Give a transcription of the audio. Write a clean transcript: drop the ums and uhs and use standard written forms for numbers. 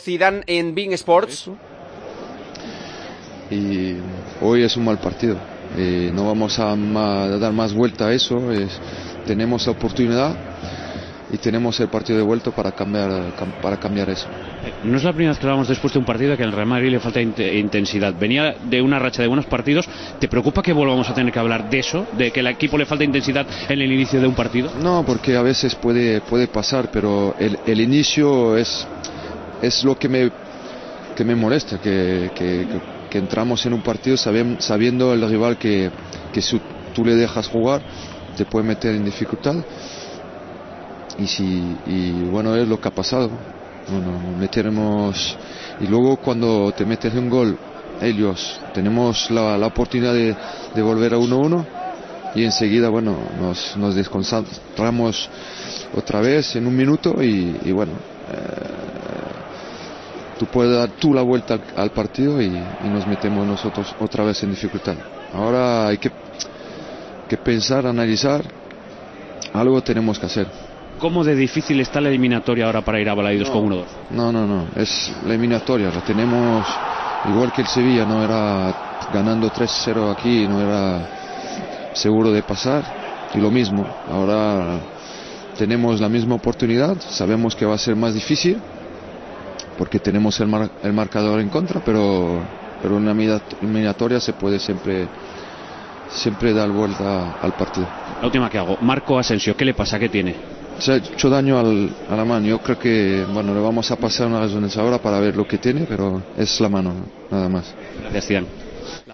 Zidane en Bein Sports. Y hoy es un mal partido. No vamos a dar más vuelta a eso. Tenemos la oportunidad y tenemos el partido de vuelta para cambiar eso. No es la primera vez que hablamos después de un partido que al Real Madrid le falta intensidad. Venía de una racha de buenos partidos. ¿Te preocupa que volvamos a tener que hablar de eso? ¿De que al equipo le falta intensidad en el inicio de un partido? No, porque a veces puede pasar, pero el inicio es lo que me molesta, que entramos en un partido sabiendo el rival que si tú le dejas jugar te puede meter en dificultad. Y bueno, es lo que ha pasado. Meteremos, y luego cuando te metes un gol, ellos tenemos la oportunidad de volver a 1-1 y enseguida, bueno, nos desconcentramos otra vez en un minuto y bueno, tú puedes dar la vuelta al partido y nos metemos nosotros otra vez en dificultad. Ahora hay que pensar, analizar, algo tenemos que hacer. ¿Cómo de difícil está la eliminatoria ahora para ir a Balaidos con 1-2? No, es la eliminatoria, la tenemos igual que el Sevilla, no era ganando 3-0 aquí, no era seguro de pasar, y lo mismo, ahora tenemos la misma oportunidad, sabemos que va a ser más difícil, porque tenemos el marcador en contra, pero en una eliminatoria se puede siempre dar vuelta al partido. La última que hago, Marco Asensio, ¿qué le pasa? ¿Qué tiene? Se ha hecho daño a la mano. Yo creo que, bueno, le vamos a pasar unas razones ahora para ver lo que tiene, pero es la mano, nada más. Gracias, Zidane.